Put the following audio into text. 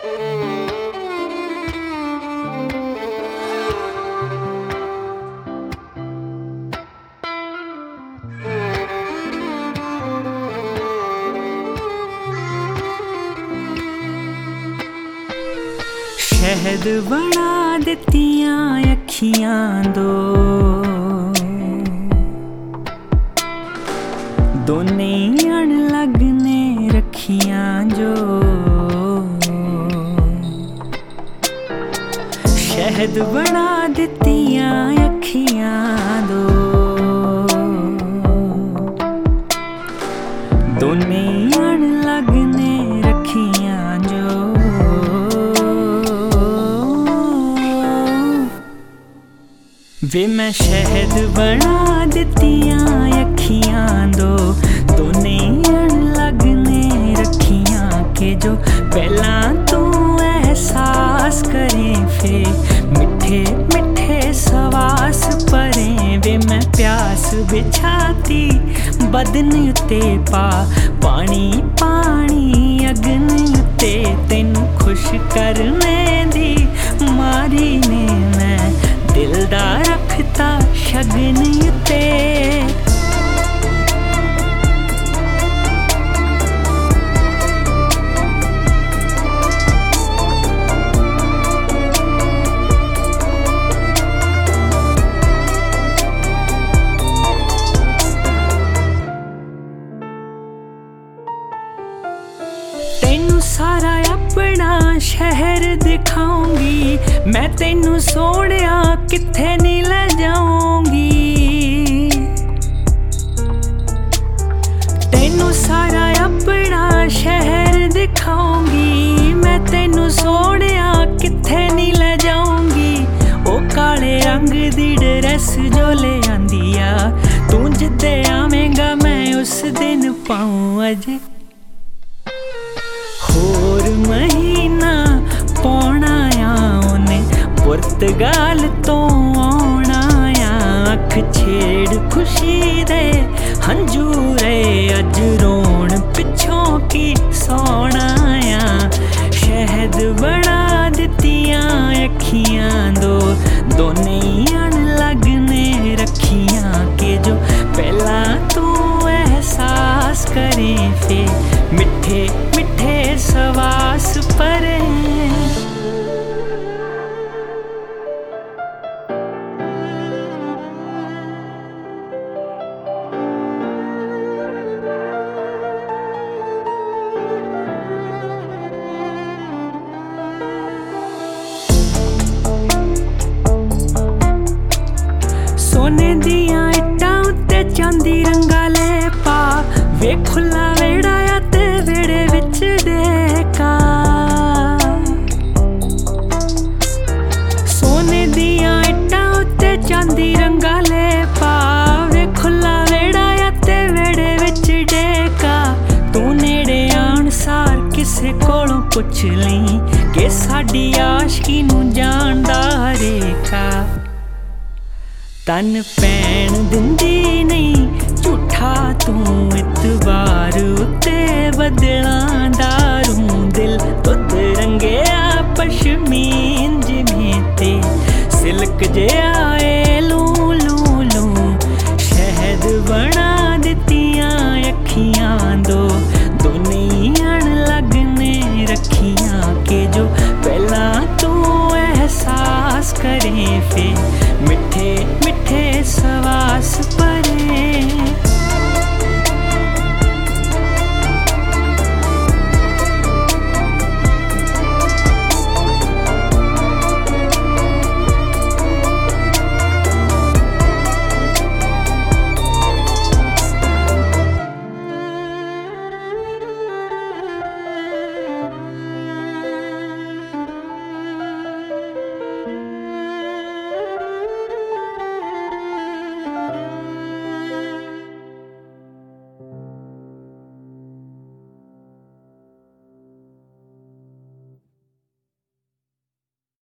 शहद बना दित्तियां अखियां दोने अणलग ने रखियां जो शहद बना दित्तियां अखियां दोने अणलग ने रखियां जो वे मैं शहद बना दित्तियां अखियां दोने अणलग ने रखियां के जो पहला तू एहसास करें फे मिठे मिठे सवास परें वे मैं प्यास बिछाती बदन उत्ते पा पानी पानी अगन उत्ते तेनू खुश करने दी मारी ने मैं दिल दा रखता शगन उत्ते तेनू सारा अपना शहर दिखाऊंगी मैं तेनू सोहणिया किथे नहीं ले जाऊंगी तेनू सारा अपना शहर दिखाऊंगी मैं तेनू सोहणिया किथे नहीं ले जाऊंगी ओ काले रंग दी ड्रेस जो ले आंदी आ तू जिद्दे आवेंगा मैं उस दिन पाऊं अजे होर महीना पौना आ उन्हें पुर्तगाल तो आना आ अख छेड़ खुशी दे हंजूरे अज रोण पिछों की सोना आ शहद बना दित्तियां अखियां दोने अणलग ने रखियां के जो पहला तू एहसास करें फे मिठे मिठे सवास परें सोने दियां इट्टां उत्ते चांदी रंगा ले पा वे खुला वेड़ा आ ते वेड़े विच डेका सोने दियां इट्टां उत्ते चांदी रंगा ले पा वे खुला वेड़ा आ ते वेड़े विच डेका तू नेड़े आण सार किसे कोलों पुछ लई कि साडी आशकी नूं जाणदा रेखा तन पैण दिंदी नहीं झूठा तू इतबार उत्ते बदलां दा